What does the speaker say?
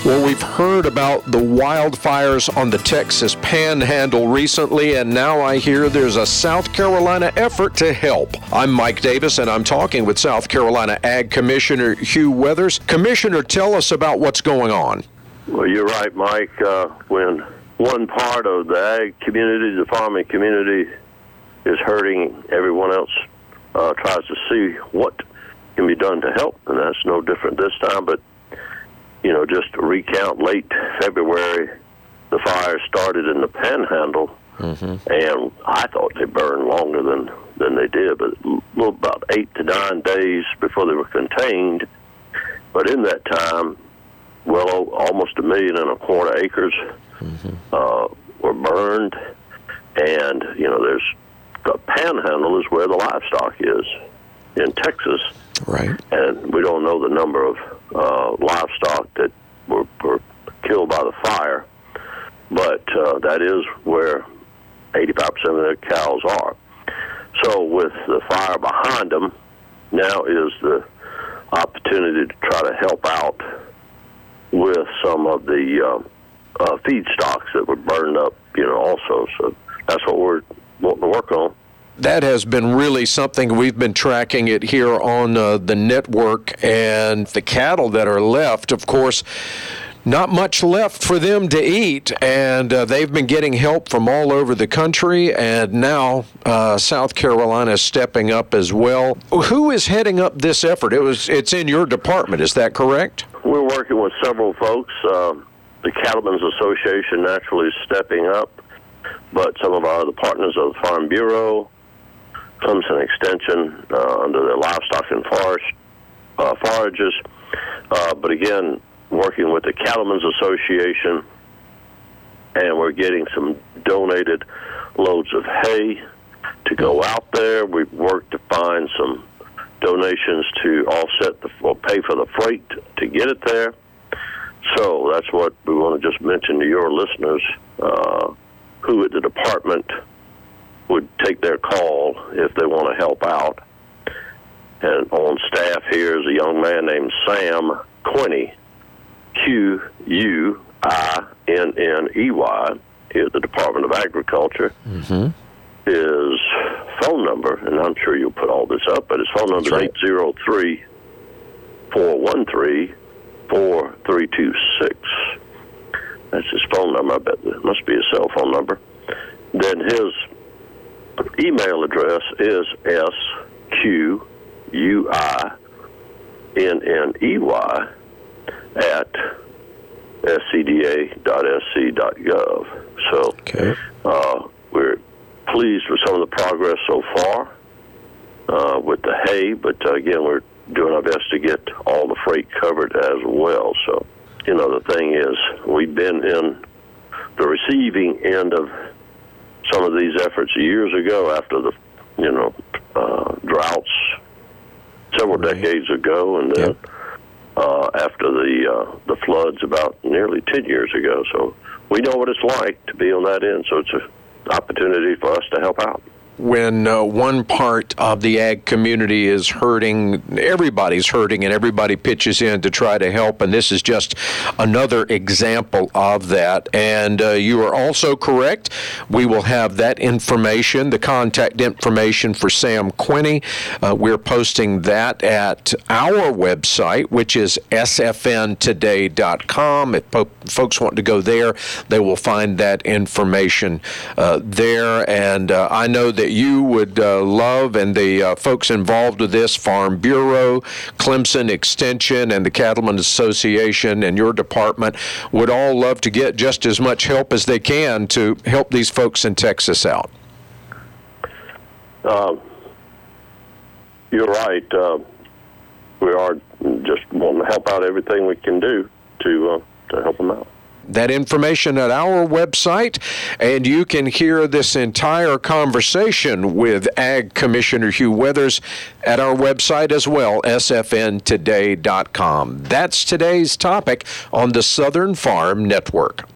Well, we've heard about the wildfires on the Texas Panhandle recently, and now I hear there's a South Carolina effort to help. I'm Mike Davis, and I'm talking with South Carolina Ag Commissioner Hugh Weathers. Commissioner, tell us about what's going on. Well, you're right, Mike. When one part of the ag community, the farming community, is hurting, everyone else tries to see what can be done to help, and that's no different this time. But just to recount, late February, the fire started in the Panhandle, and I thought they burned longer than they did, but about 8 to 9 days before they were contained. But in that time, well, almost 1.25 million acres were burned, and there's the Panhandle is where the livestock is in Texas, right? And we don't know the number of livestock that were killed by the fire, but that is where 85% of their cows are. So with the fire behind them, now is the opportunity to try to help out with some of the feedstocks that were burned up, also. So that's what we're wanting to work on. That has been really something. We've been tracking it here on the network, and the cattle that are left, of course, not much left for them to eat, and they've been getting help from all over the country, and now South Carolina is stepping up as well. Who is heading up this effort? It's in your department, is that correct? We're working with several folks. The Cattlemen's Association naturally is stepping up, but some of our other partners of the Farm Bureau, Clemson Extension under their livestock and forages, but again, working with the Cattlemen's Association, and we're getting some donated loads of hay to go out there. We've worked to find some donations to offset or pay for the freight to get it there. So that's what we want to just mention to your listeners, who at the department would take their call if they want to help out. And on staff here is a young man named Sam Quinney, Quinney, here at the Department of Agriculture. His phone number, and I'm sure you'll put all this up, but his phone number is 803-413-4326. That's his phone number. I bet it must be a cell phone number. Then his email address is squinney@scda.sc.gov. So we're pleased with some of the progress so far with the hay, but again, we're doing our best to get all the freight covered as well. So, the thing is, we've been in the receiving end of some of these efforts years ago after the, droughts several decades ago, and then after the floods about nearly 10 years ago. So we know what it's like to be on that end, so it's an opportunity for us to help out. When one part of the ag community is hurting, everybody's hurting, and everybody pitches in to try to help, and this is just another example of that. And you are also correct. We will have that information, the contact information for Sam Quinney. We're posting that at our website, which is sfntoday.com. If folks want to go there, they will find that information there. And I know that you would love, and the folks involved with this, Farm Bureau, Clemson Extension, and the Cattlemen's Association, and your department would all love to get just as much help as they can to help these folks in Texas out. You're right. We are just wanting to help out everything we can do to help them out. That information at our website, and you can hear this entire conversation with Ag Commissioner Hugh Weathers at our website as well, sfntoday.com. That's today's topic on the Southern Farm Network.